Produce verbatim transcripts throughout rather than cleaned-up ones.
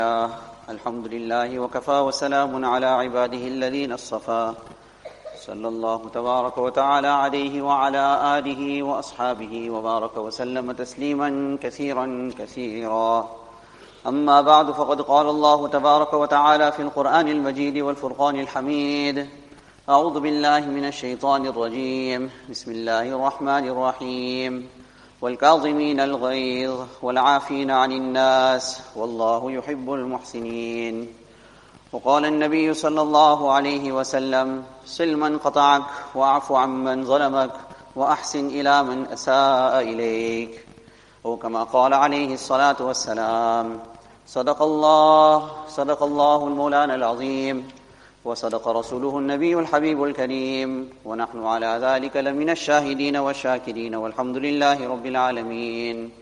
الحمد لله وكفى وسلام على عباده الذين اصطفى صلى الله تبارك وتعالى عليه وعلى آله وأصحابه وبارك وسلم تسليما كثيرا كثيرا. أما بعد، فقد قال الله تبارك وتعالى في القرآن المجيد والفرقان الحميد: أعوذ بالله من الشيطان الرجيم، بسم الله الرحمن الرحيم. والكاظمين الغيظ والعافين عن الناس والله يحب المحسنين. وقال النبي صلى الله عليه وسلم: صل من قطعك واعف عمن ظلمك وأحسن إلى من أساء إليك. أو كما قال عليه الصلاة والسلام. صدق الله صدق الله المولانا العظيم، وصدق رسوله النبي الحبيب الكريم، ونحن على ذلك لمن الشاهدين والشاكرين والحمد لله رب العالمين.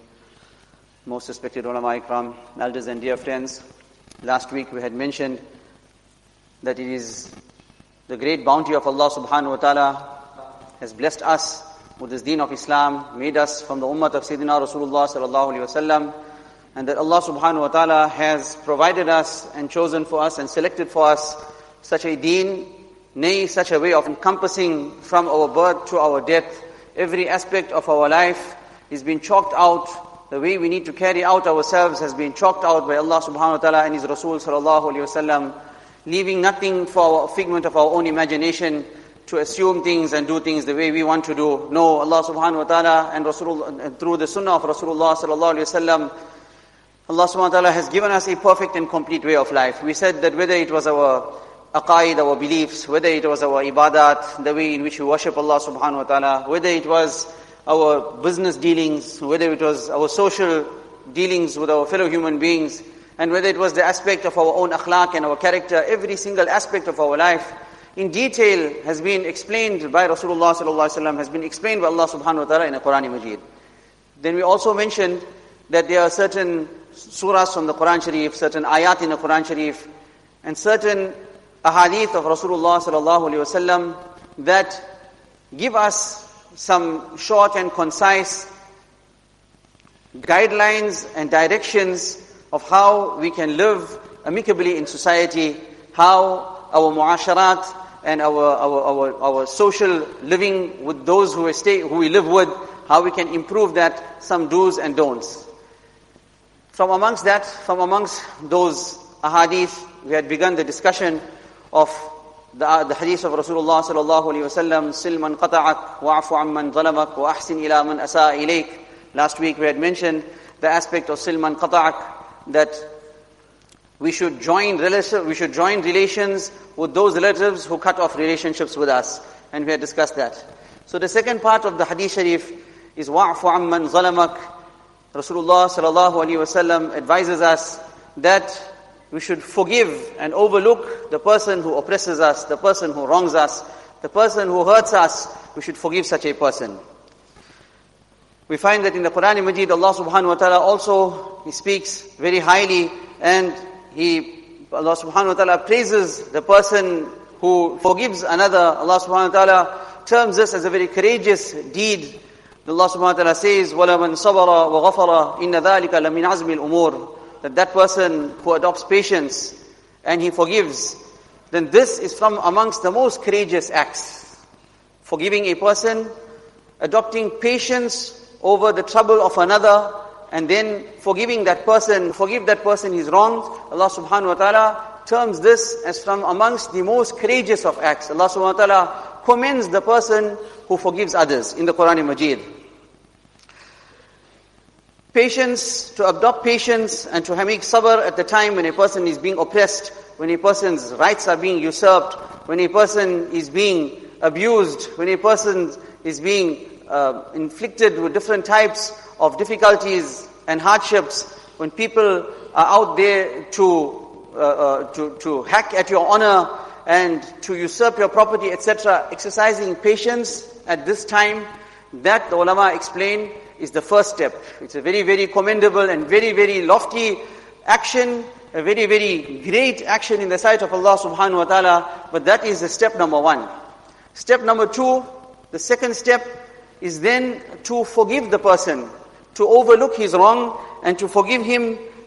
Most respected ulama ikram, elders and dear friends, last week we had mentioned that it is the great bounty of Allah subhanahu wa ta'ala has blessed us with this deen of Islam, made us from the ummah of Sayyidina Rasulullah sallallahu alayhi wa sallam, and that Allah subhanahu wa ta'ala has provided us and chosen for us and selected for us such a deen, nay, such a way of encompassing from our birth to our death. Every aspect of our life is being chalked out. The way we need to carry out ourselves has been chalked out by Allah subhanahu wa ta'ala and His Rasul sallallahu alayhi wa sallam, leaving nothing for a figment of our own imagination to assume things and do things the way we want to do. No, Allah subhanahu wa ta'ala and Rasul, and through the sunnah of Rasulullah sallallahu alayhi wa sallam, Allah subhanahu wa ta'ala has given us a perfect and complete way of life. We said that whether it was our aqaid, our beliefs, whether it was our ibadat, the way in which we worship Allah subhanahu wa ta'ala, whether it was our business dealings, whether it was our social dealings with our fellow human beings, and whether it was the aspect of our own akhlaq and our character, every single aspect of our life in detail has been explained by Rasulullah sallallahu alaihi wasallam, has been explained by Allah subhanahu wa ta'ala in the Quran Majid. Then we also mentioned that there are certain surahs from the Quran Sharif, certain ayat in the Quran Sharif, and certain ahadith of Rasulullah sallallahu alaihi wasallam that give us some short and concise guidelines and directions of how we can live amicably in society, how our muasharat and our our our, our social living with those who we stay who we live with, how we can improve that, some do's and don'ts. From amongst that, from amongst those ahadith, we had begun the discussion of the, uh, the hadith of Rasulullah sallallahu alayhi wa sallam: sil man qata'ak wa'afu amman zalamak wa ahsin ila man asa'a ilayk. Last week we had mentioned the aspect of sil man qata'ak, that we should join relation, we should join relations with those relatives who cut off relationships with us, and we had discussed that. So the second part of the hadith sharif is wa'afu amman zalamak. Rasulullah sallallahu alayhi wa sallam advises us that we should forgive and overlook the person who oppresses us, the person who wrongs us, the person who hurts us. We should forgive such a person. We find that in the Quran Majid, Allah subhanahu wa ta'ala also, He speaks very highly, and He, Allah subhanahu wa ta'ala praises the person who forgives another. Allah subhanahu wa ta'ala terms this as a very courageous deed. Allah subhanahu wa ta'ala says, وَلَمَنْ صَبَرَ وَغَفَرَ إِنَّ ذَلِكَ لَمِنْ عَزْمِ الْأُمُورِ, that that person who adopts patience and he forgives, then this is from amongst the most courageous acts. Forgiving a person, adopting patience over the trouble of another, and then forgiving that person, forgive that person his wrongs. Allah subhanahu wa ta'ala terms this as from amongst the most courageous of acts. Allah subhanahu wa ta'ala commends the person who forgives others in the Quran Majid. Patience, to adopt patience and to make sabr at the time when a person is being oppressed, when a person's rights are being usurped, when a person is being abused, when a person is being uh, inflicted with different types of difficulties and hardships, when people are out there to uh, uh, to, to hack at your honor and to usurp your property, et cetera, exercising patience at this time, that the ulama explain is the first step. It's a very, very commendable and very, very lofty action, a very, very great action in the sight of Allah subhanahu wa ta'ala, but that is the step number one. Step number two, the second step is then to forgive the person, to overlook his wrong and to forgive him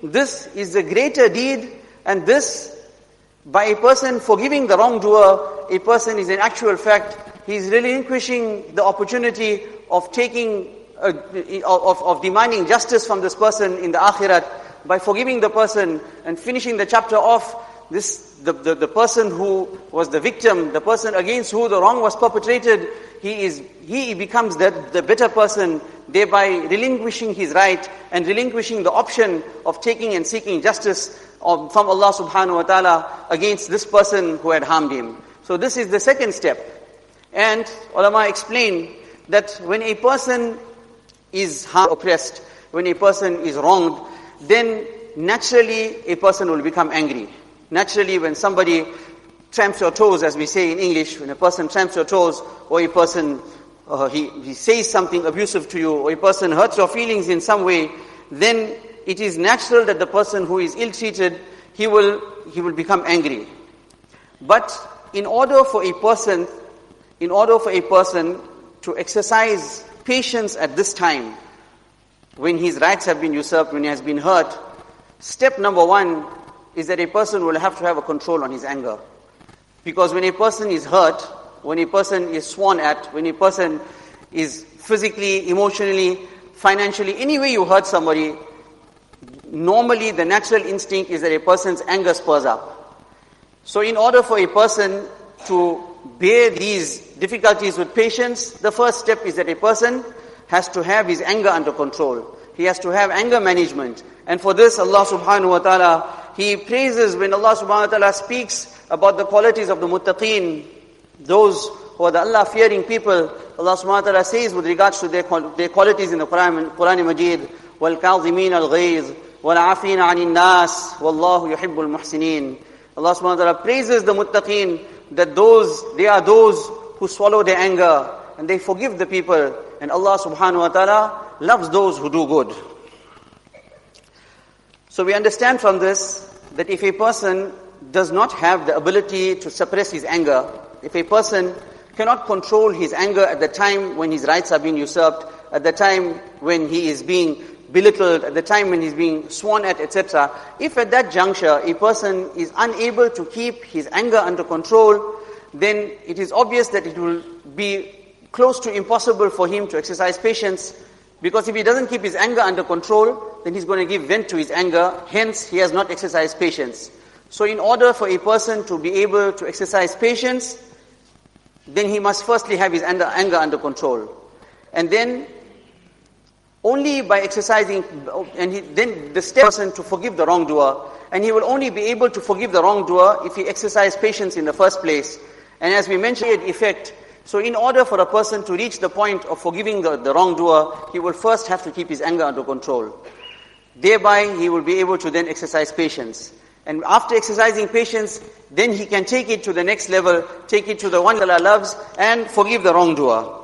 this is a greater deed, and this, by a person forgiving the wrongdoer, a person is in actual fact, he is relinquishing the opportunity of taking, uh, of, of demanding justice from this person in the akhirat. By forgiving the person and finishing the chapter off, this the, the, the person who was the victim, the person against who the wrong was perpetrated, he is he becomes the, the better person, thereby relinquishing his right and relinquishing the option of taking and seeking justice from Allah subhanahu wa ta'ala against this person who had harmed him. So this is the second step. And ulama explain that when a person is harmed, oppressed, when a person is wronged, then naturally a person will become angry. Naturally, when somebody tramps your toes, as we say in English, when a person tramps your toes, or a person, uh, he, he says something abusive to you, or a person hurts your feelings in some way, then it is natural that the person who is ill-treated, he will, he will become angry. But in order for a person, in order for a person to exercise patience at this time, when his rights have been usurped, when he has been hurt, step number one is that a person will have to have a control on his anger. Because when a person is hurt, when a person is sworn at, when a person is physically, emotionally, financially, any way you hurt somebody, normally the natural instinct is that a person's anger spurs up. So in order for a person to bear these difficulties with patience, the first step is that a person has to have his anger under control. He has to have anger management. And for this, Allah subhanahu wa ta'ala, He praises when Allah subhanahu wa ta'ala speaks about the qualities of the muttaqeen, those who are the Allah-fearing people. Allah subhanahu wa ta'ala says with regards to their, their qualities in the Quran, Quran Majid, وَالْكَاظِمِينَ الْغَيْظِ وَالْعَافِينَ عَنِ النَّاسِ وَاللَّهُ يُحِبُّ الْمُحْسِنِينَ. Allah subhanahu wa ta'ala praises the muttaqeen, that those, they are those who swallow their anger and they forgive the people. And Allah subhanahu wa ta'ala loves those who do good. So we understand from this that if a person does not have the ability to suppress his anger, if a person cannot control his anger at the time when his rights are being usurped, at the time when he is being belittled, at the time when he's being sworn at, et cetera, if at that juncture a person is unable to keep his anger under control, then it is obvious that it will be close to impossible for him to exercise patience. Because if he doesn't keep his anger under control, then he's going to give vent to his anger, hence he has not exercised patience. So in order for a person to be able to exercise patience, then he must firstly have his anger, anger under control. And then, only by exercising, and he, then the step person to forgive the wrongdoer, and he will only be able to forgive the wrongdoer if he exercised patience in the first place. And as we mentioned, effect. So in order for a person to reach the point of forgiving the, the wrongdoer, he will first have to keep his anger under control. Thereby, he will be able to then exercise patience. And after exercising patience, then he can take it to the next level, take it to the one that Allah loves, and forgive the wrongdoer.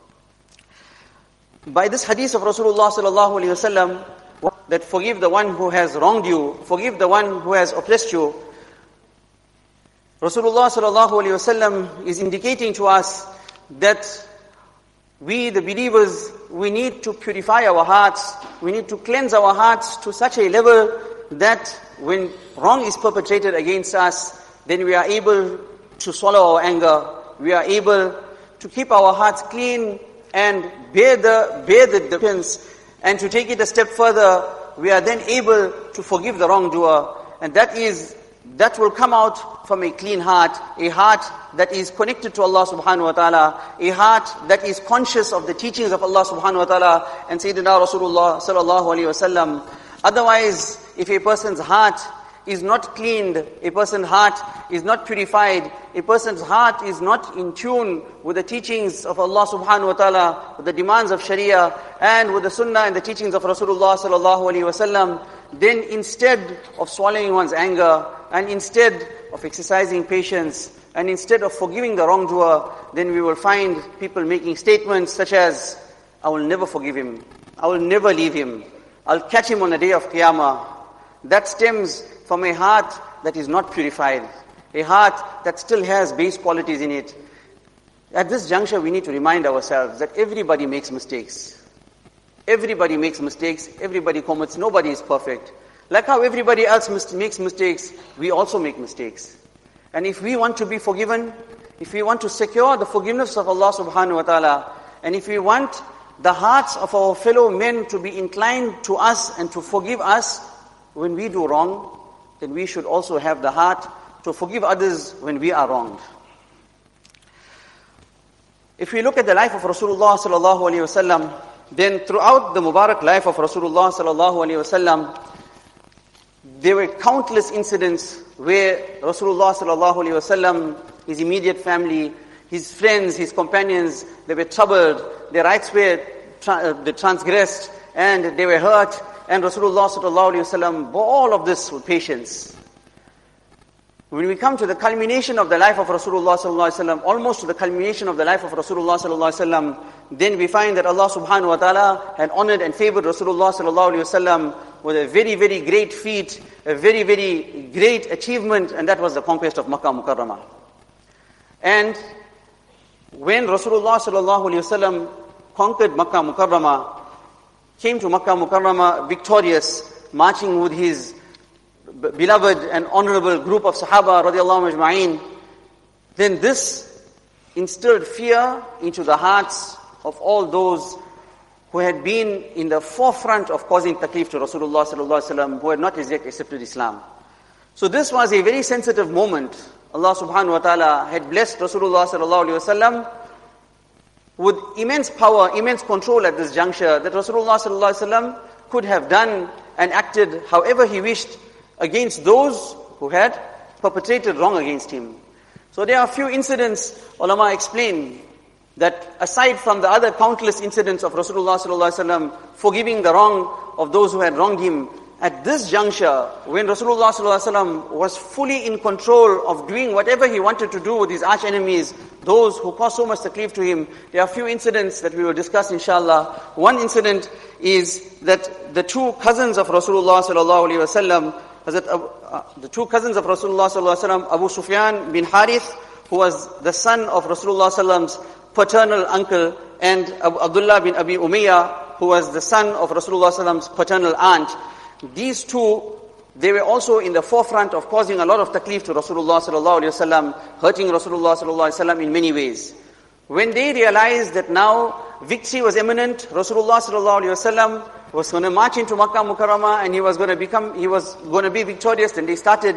By this hadith of Rasulullah sallallahu alaihi wasallam, that forgive the one who has wronged you, forgive the one who has oppressed you, Rasulullah sallallahu alaihi wasallam is indicating to us that we, the believers, we need to purify our hearts, we need to cleanse our hearts to such a level that when wrong is perpetrated against us, then we are able to swallow our anger, we are able to keep our hearts clean and bear the bear the defense, and to take it a step further, we are then able to forgive the wrongdoer, and that is that will come out from a clean heart, a heart that is connected to Allah subhanahu wa ta'ala, a heart that is conscious of the teachings of Allah subhanahu wa ta'ala and Sayyidina Rasulullah sallallahu alayhi wa sallam. Otherwise, if a person's heart is not cleaned, a person's heart is not purified, a person's heart is not in tune with the teachings of Allah subhanahu wa ta'ala, with the demands of Sharia, and with the Sunnah and the teachings of Rasulullah sallallahu alayhi wa sallam, then instead of swallowing one's anger, and instead of exercising patience, and instead of forgiving the wrongdoer, then we will find people making statements such as, I will never forgive him, I will never leave him, I'll catch him on the day of Qiyamah. That stems from a heart that is not purified, a heart that still has base qualities in it. At this juncture, we need to remind ourselves that everybody makes mistakes. Everybody makes mistakes, everybody commits, nobody is perfect. Like how everybody else mis- makes mistakes, we also make mistakes. And if we want to be forgiven, if we want to secure the forgiveness of Allah subhanahu wa ta'ala, and if we want the hearts of our fellow men to be inclined to us and to forgive us when we do wrong, then we should also have the heart to forgive others when we are wronged. If we look at the life of Rasulullah sallallahu alaihi wasallam, then throughout the Mubarak life of Rasulullah sallallahu alaihi wasallam, there were countless incidents where Rasulullah sallallahu alaihi wasallam, his immediate family, his friends, his companions, they were troubled, their rights were tra- uh, they transgressed, and they were hurt, and Rasulullah sallallahu alaihi wasallam bore all of this with patience. When we come to the culmination of the life of Rasulullah sallallahu alaihi wasallam, almost to the culmination of the life of Rasulullah sallallahu alaihi wasallam, then we find that Allah subhanahu wa ta'ala had honored and favored Rasulullah sallallahu alaihi wasallam with a very, very great feat, a very, very great achievement, and that was the conquest of Makkah Mukarramah. And when Rasulullah sallallahu alaihi wasallam conquered Makkah Mukarramah, came to Makkah Mukarramah victorious, marching with his beloved and honorable group of Sahaba radiallahu ajma'in, then this instilled fear into the hearts of all those who had been in the forefront of causing taklif to Rasulullah sallallahu alaihi wasallam, who had not as yet accepted Islam. So this was a very sensitive moment. Allah subhanahu wa ta'ala had blessed Rasulullah sallallahu alaihi wasallam with immense power, immense control at this juncture, that Rasulullah sallallahu alaihi wasallam could have done and acted however he wished against those who had perpetrated wrong against him. So there are a few incidents, ulama explain, that aside from the other countless incidents of Rasulullah sallallahu alaihi wasallam forgiving the wrong of those who had wronged him, at this juncture, when Rasulullah sallallahu alaihi wasallam was fully in control of doing whatever he wanted to do with his arch enemies, those who caused so much taklif to him, there are a few incidents that we will discuss inshallah. One incident is that the two cousins of Rasulullah sallallahu alaihi wasallam, Hazrat, uh, the two cousins of Rasulullah sallallahu alaihi wasallam, Abu Sufyan bin Harith, who was the son of Rasulullah sallallahu alaihi wasallam's paternal uncle, and Abu Abdullah bin Abi Umayyah, who was the son of Rasulullah sallallahu alaihi wasallam's paternal aunt. These two, they were also in the forefront of causing a lot of taklif to Rasulullah sallallahu alaihi wasallam, hurting Rasulullah sallallahu alaihi wasallam in many ways. When they realized that now victory was imminent, Rasulullah sallallahu alaihi wasallam was going to march into Makkah Mukarramah and he was going to become, he was going to be victorious, then they started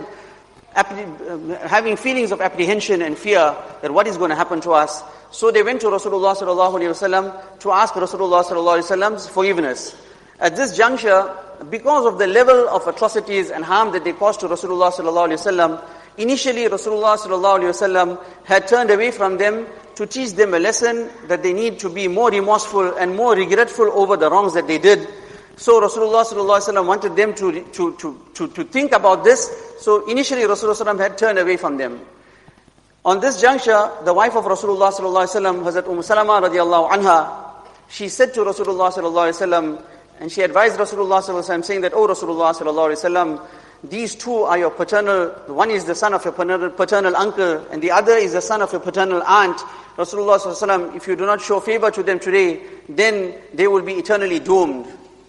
having feelings of apprehension and fear that what is going to happen to us. So they went to Rasulullah sallallahu alaihi wasallam to ask Rasulullah sallallahu alaihi wasallam's forgiveness. At this juncture, because of the level of atrocities and harm that they caused to Rasulullah sallallahu alaihi wasallam, initially Rasulullah sallallahu alaihi wasallam had turned away from them to teach them a lesson that they need to be more remorseful and more regretful over the wrongs that they did. So Rasulullah sallallahu alaihi wasallam wanted them to, to, to, to, to think about this. So initially Rasulullah sallallahu alaihi wasallam had turned away from them. On this juncture, the wife of Rasulullah sallallahu alaihi wasallam, Hazrat Umm Salama radiallahu anha, she said to Rasulullah sallallahu alaihi wasallam, and she advised Rasulullah sallallahu alaihi wasallam, saying that, "Oh Rasulullah sallallahu alaihi wasallam, these two are your paternal, one is the son of your paternal, paternal uncle, and the other is the son of your paternal aunt. Rasulullah sallallahu alaihi wasallam, if you do not show favor to them today, then they will be eternally doomed."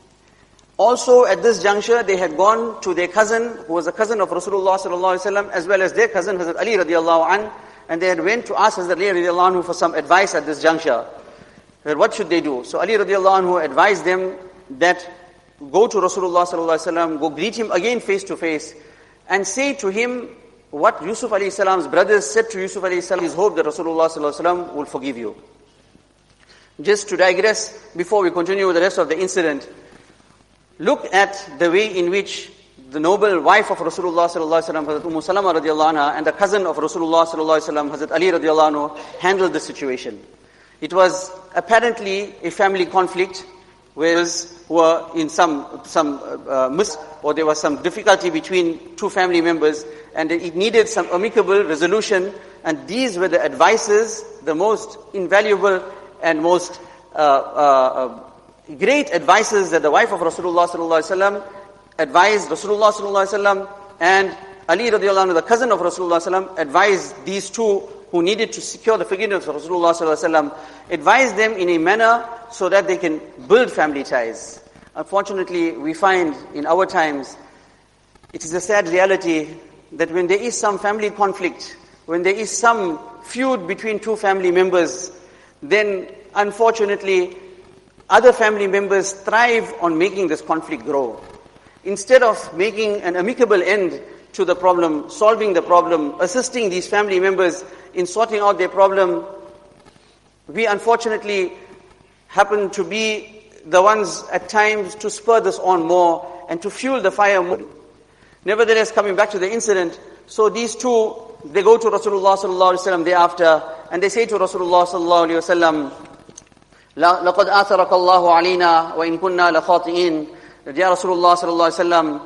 Also at this juncture, they had gone to their cousin, who was a cousin of Rasulullah sallallahu alaihi wasallam, as well as their cousin, Hazrat Ali radiallahu anhu, and they had went to ask Hazrat Ali radiallahu anhu for some advice at this juncture. That what should they do? So Ali radiallahu anhu advised them that go to Rasulullah sallallahu alaihi wasallam, go greet him again face to face, and say to him what Yusuf alayhi salam's brothers said to Yusuf alayhi salam, his hope that Rasulullah sallallahu alaihi wasallam will forgive you. Just to digress, before we continue with the rest of the incident, look at the way in which the noble wife of Rasulullah sallallahu alaihi wasallam, Hazrat Umm Salama radiallahu anha, and the cousin of Rasulullah sallallahu alaihi wasallam, Hazrat Ali radiallahu anhu, handled the situation. It was apparently a family conflict, whereas were in some some uh, mis or there was some difficulty between two family members, and it needed some amicable resolution. And these were the advices, the most invaluable and most uh, uh, great advices that the wife of Rasulullah sallallahu alaihi wasallam advised Rasulullah sallallahu alaihi wasallam, and Ali radiallahu anhu, the cousin of Rasulullah sallallahu alaihi wasallam, advised these two who needed to secure the forgiveness of Rasulullah sallallahu alaihi wasallam, advised them in a manner so that they can build family ties. Unfortunately, we find in our times It is a sad reality that when there is some family conflict, when there is some feud between two family members, then unfortunately other family members thrive on making this conflict grow. Instead of making an amicable end to the problem, solving the problem, assisting these family members in sorting out their problem, we unfortunately happen to be the ones at times to spur this on more and to fuel the fire more. Nevertheless, coming back to the incident, so these two, they go to Rasulullah sallallahu alaihi wasallam thereafter, and they say to Rasulullah sallallahu alaihi wasallam, لَقَدْ آثَرَكَ اللَّهُ عَلَيْنَا وَإِن كُنَّا لَخَاطِئِينَ. Ya Rasulullah sallallahu alaihi wasallam,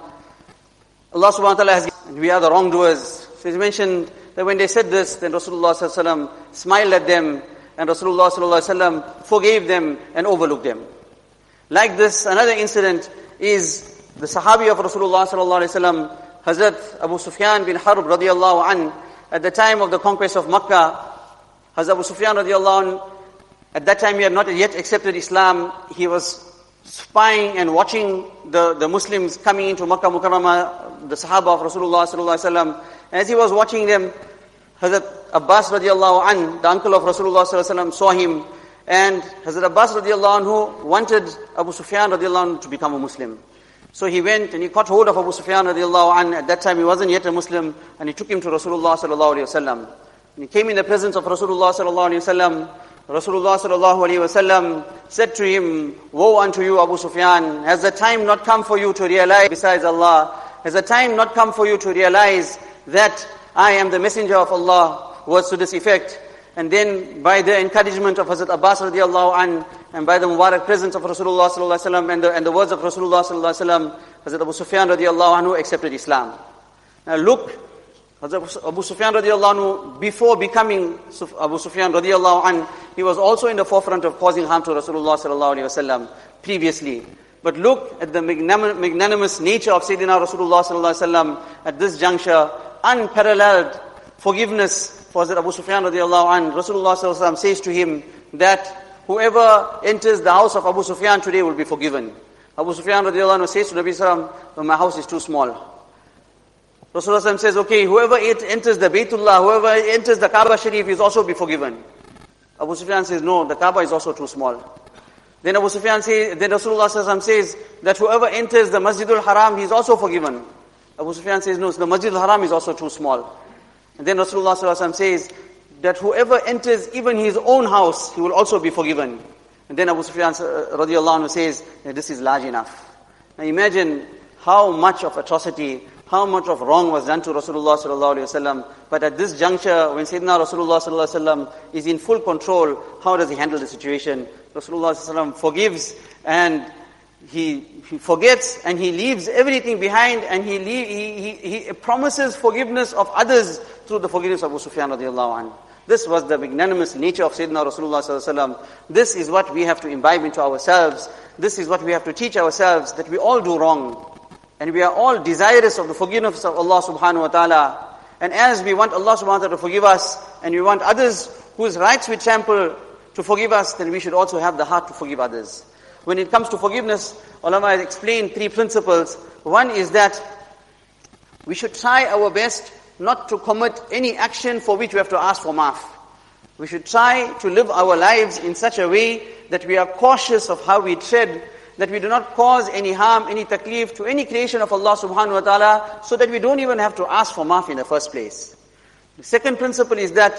Allah subhanahu wa ta'ala has given, we are the wrongdoers. So he's mentioned that when they said this, then Rasulullah sallallahu alaihi wasallam smiled at them, and Rasulullah sallallahu alaihi wasallam forgave them and overlooked them. Like this, another incident is the Sahabi of Rasulullah sallallahu alaihi wasallam, Hazrat Abu Sufyan bin Harb radiyallahu an, at the time of the conquest of Makkah. Hazrat Abu Sufyan radiyallahu an, at that time he had not yet accepted Islam. He was spying and watching the, the Muslims coming into Makkah Mukarramah, the Sahaba of Rasulullah sallallahu alaihi wasallam. As he was watching them, Hazrat Abbas radiallahu an, the uncle of Rasulullah sallallahu alaihi wasallam, saw him, and Hazrat Abbas radiallahu anhu wanted Abu Sufyan radiallahu anhu to become a Muslim. So he went and he caught hold of Abu Sufyan radiallahu anhu. At that time he wasn't yet a Muslim, and he took him to Rasulullah sallallahu alaihi wasallam. He came in the presence of Rasulullah sallallahu alaihi wasallam. Rasulullah sallallahu alaihi wasallam said to him, "Woe unto you, Abu Sufyan! Has the time not come for you to realize, besides Allah, has the time not come for you to realize that I am the messenger of Allah?" Words to this effect. And then by the encouragement of Hazrat Abbas radiallahu an, and by the Mubarak presence of Rasulullah sallallahu alaihi wasallam, and the, and the words of Rasulullah sallallahu alaihi wasallam, Hazrat Abu Sufyan radiallahu anhu accepted Islam. Now look, Hazrat Abu Sufyan radiallahu anhu, before becoming Abu Sufyan radiallahu anhu, he was also in the forefront of causing harm to Rasulullah sallallahu alaihi wasallam previously. But look at the magnanimous nature of Sayyidina Rasulullah sallallahu alaihi wasallam at this juncture, unparalleled forgiveness for Hazrat Abu Sufyan radiallahu anhu. Rasulullah sallallahu alaihi wasallam says to him that whoever enters the house of Abu Sufyan today will be forgiven. Abu Sufyan radiallahu anhu says to Nabi sallallahu alaihi wasallam, my house is too small. Rasulullah says, okay, whoever enters the Baytullah, whoever enters the Kaaba Sharif is also be forgiven. Abu Sufyan says, no, the Kaaba is also too small. Then Abu Sufyan says, then Rasulullah says that whoever enters the Masjidul Haram, he is also forgiven. Abu Sufyan says, no, so the Masjidul Haram is also too small. And then Rasulullah says that whoever enters even his own house, he will also be forgiven. And then Abu Sufyan radiallahu anhu says that this is large enough. Now imagine how much of atrocity, how much of wrong was done to Rasulullah sallallahu alaihi wasallam. But at this juncture, when Sayyidina Rasulullah sallallahu alaihi wasallam is in full control, how does he handle the situation? Rasulullah sallallahu alaihi wasallam forgives, and he, he forgets, and he leaves everything behind, and he, leave, he, he, he promises forgiveness of others through the forgiveness of Abu Sufyan radiallahu anhu. This was the magnanimous nature of Sayyidina Rasulullah sallallahu alaihi wasallam. This is what we have to imbibe into ourselves. This is what we have to teach ourselves, that we all do wrong. And we are all desirous of the forgiveness of Allah subhanahu wa ta'ala. And as we want Allah subhanahu wa ta'ala to forgive us, and we want others whose rights we trample to forgive us, then we should also have the heart to forgive others. When it comes to forgiveness, ulama has explained three principles. One is that we should try our best not to commit any action for which we have to ask for maaf. We should try to live our lives in such a way that we are cautious of how we tread, that we do not cause any harm, any taklif to any creation of Allah subhanahu wa ta'ala, so that we don't even have to ask for maaf in the first place. The second principle is that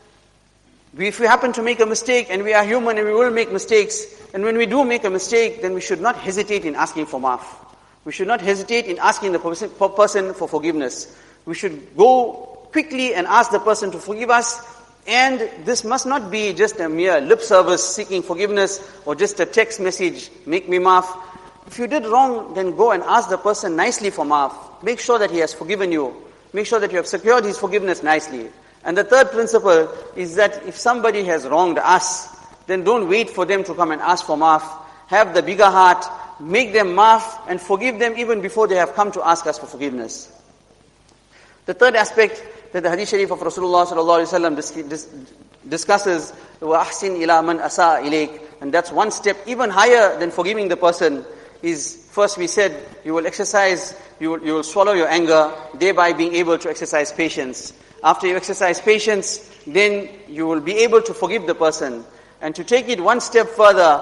we, if we happen to make a mistake, and we are human and we will make mistakes, and when we do make a mistake, then we should not hesitate in asking for maaf. We should not hesitate in asking the person, person for forgiveness. We should go quickly and ask the person to forgive us. And this must not be just a mere lip service seeking forgiveness, or just a text message, make me maaf. If you did wrong, then go and ask the person nicely for maaf. Make sure that he has forgiven you. Make sure that you have secured his forgiveness nicely. And the third principle is that if somebody has wronged us, then don't wait for them to come and ask for maaf. Have the bigger heart, make them maaf, and forgive them even before they have come to ask us for forgiveness. The third aspect that the Hadith Sharif of Rasulullah sallallahu alaihi wasallam dis- dis- discusses, وَأَحْسِنْ إِلَى مَنْ أَسَاءَ إِلَيْكَ, and that's one step even higher than forgiving the person, is first we said you will exercise you will, you will swallow your anger, thereby being able to exercise patience. After you exercise patience, then you will be able to forgive the person. And to take it one step further,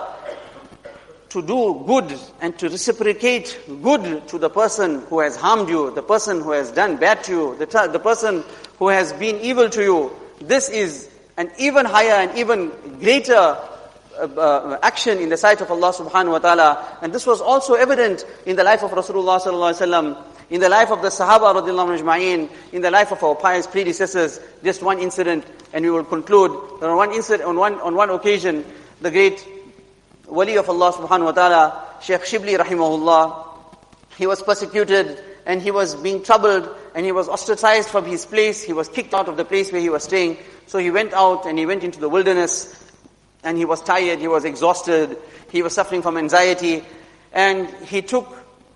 to do good and to reciprocate good to the person who has harmed you, the person who has done bad to you, the, the person who has been evil to you. This is an even higher and even greater uh, uh, action in the sight of Allah subhanahu wa ta'ala. And this was also evident in the life of Rasulullah sallallahu alaihi wasallam, in the life of the Sahaba radiallahu anhu, in the life of our pious predecessors. Just one incident, and we will conclude. On one incident, on one on one occasion, the great Wali of Allah subhanahu wa ta'ala, Shaykh Shibli rahimahullah, he was persecuted and he was being troubled and he was ostracized from his place. He was kicked out of the place where he was staying. So he went out and he went into the wilderness and he was tired, he was exhausted, he was suffering from anxiety, and he took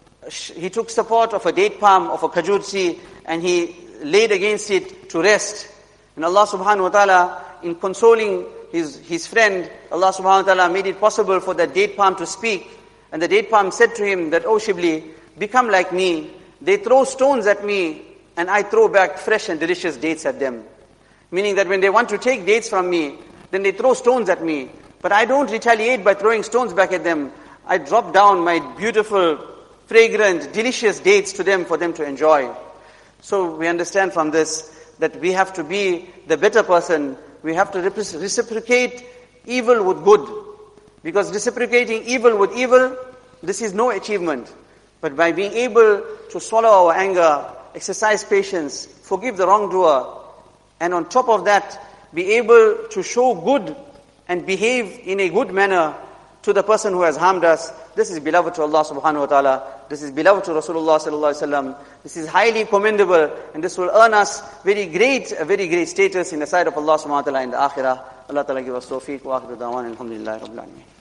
he took support of a date palm, of a khajur tree, and he laid against it to rest. And Allah subhanahu wa ta'ala, in consoling his his friend, Allah subhanahu wa ta'ala made it possible for that date palm to speak. And the date palm said to him that, "Oh Shibli, become like me. They throw stones at me and I throw back fresh and delicious dates at them." Meaning that when they want to take dates from me, then they throw stones at me. But I don't retaliate by throwing stones back at them. I drop down my beautiful, fragrant, delicious dates to them for them to enjoy. So we understand from this that we have to be the better person. We have to reciprocate evil with good. Because reciprocating evil with evil, this is no achievement. But by being able to swallow our anger, exercise patience, forgive the wrongdoer, and on top of that, be able to show good and behave in a good manner to the person who has harmed us, this is beloved to Allah subhanahu wa ta'ala. This is beloved to Rasulullah sallallahu alaihi wasallam. This is highly commendable, and this will earn us very great, a very great status in the sight of Allah subhanahu wa ta'ala in the akhirah. Allah ta'ala give us tawfiq wa akhiru da'wan alhamdulillahi rabbil alamin.